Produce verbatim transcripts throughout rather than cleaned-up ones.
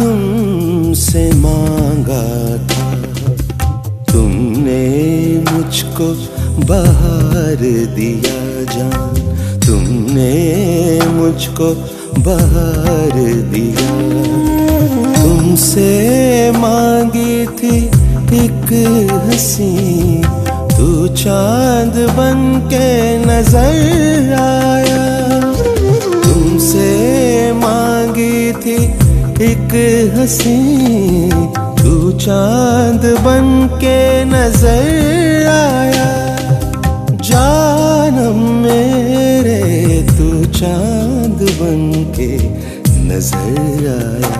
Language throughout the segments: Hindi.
तुमसे मांगा था, तुमने मुझको बहार दिया जान, तुमने मुझको बहार दिया। तुमसे मांगी थी एक हंसी, तू चांद बन के नजर आया। तुमसे मांगी थी एक हंसी, तू चांद बन के नजर आया। जानम मेरे तू चांद बन के नजर आया।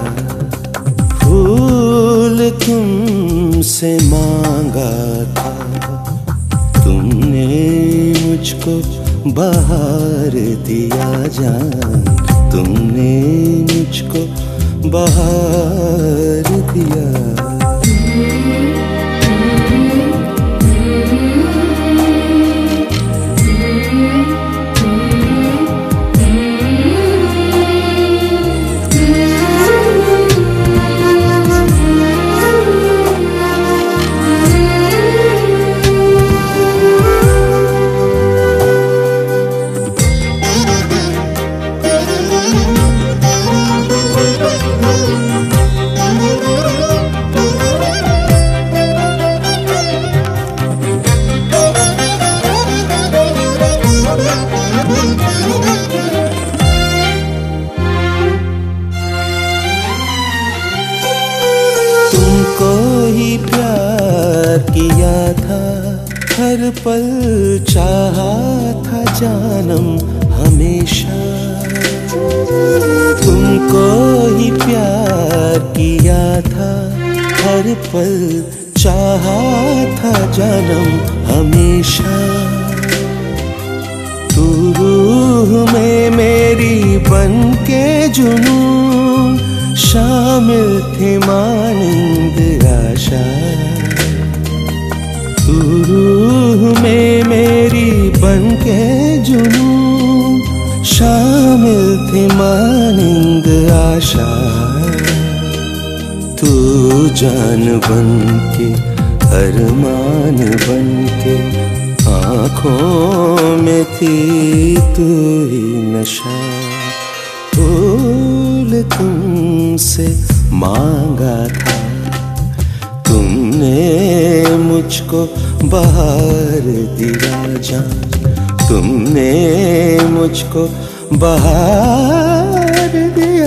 फूल तुमसे मांगा था, तुमने मुझको बहार दिया जान, तुमने मुझको बहार दिया। तुमको ही प्यार किया था, हर पल चाहा था जानम हमेशा। तुमको ही प्यार किया था, हर पल चाहा था जानम हमेशा। तू रूह में मेरी बन के जुनून, शामिल थी मानिंद आशा। तू रूह में मेरी बन के जुनून, शामिल थी मानिंद आशा। तू जान बन के अरमान बन के, आँखों में थी तू ही नशा। फूल तुमसे मांगा था, तुमने मुझको बहार दिया जान, तुमने मुझको बहार दिया।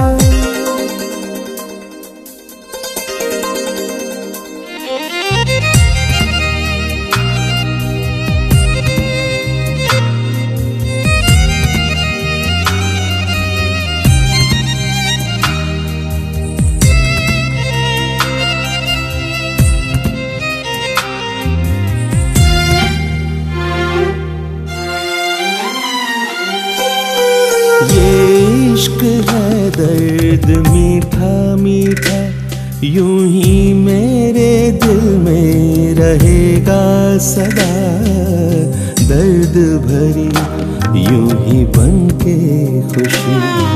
ये इश्क है दर्द मीठा मीठा, यूं ही मेरे दिल में रहेगा सदा। दर्द भरी यूं ही बन के खुशी,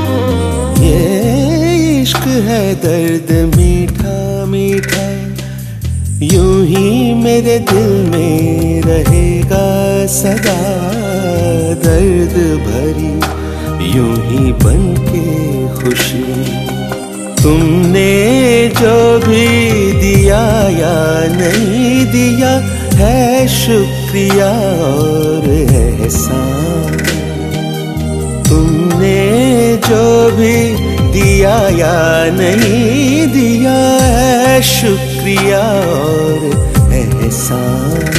ये इश्क है दर्द मीठा मीठा, यूं ही मेरे दिल में रहेगा सदा। दर्द भरी यूं ही बन के खुशी, तुमने जो भी दिया या नहीं दिया है शुक्रिया और एहसान। तुमने जो भी दिया या नहीं दिया है शुक्रिया और एहसान।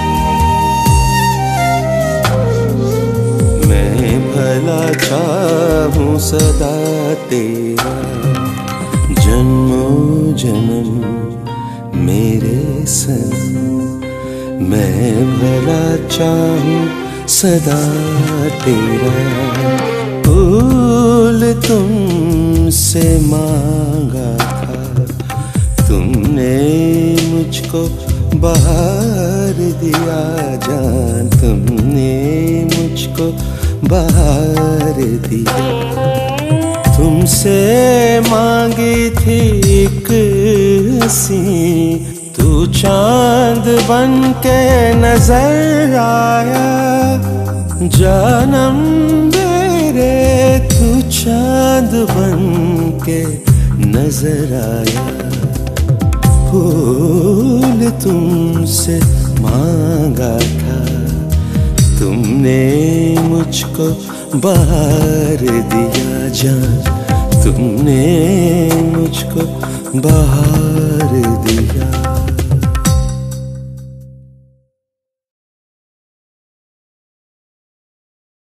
भला चाहूं सदा तेरा, जन्मों जन्म मेरे सनम। मैं भला चाहूं सदा तेरा, फूल तुमसे मांगा था, तुमने मुझको बहार दिया जान, तुमने मुझको बहार दिया। तुमसे मांगी थी एक हंसी, तू चांद बन के नजर आया। जानम मेरे तू चांद बन के नजर आया। फूल तुमसे मांगा था, तुमने मुझको बहार दिया जान, तुमने मुझको बहार दिया।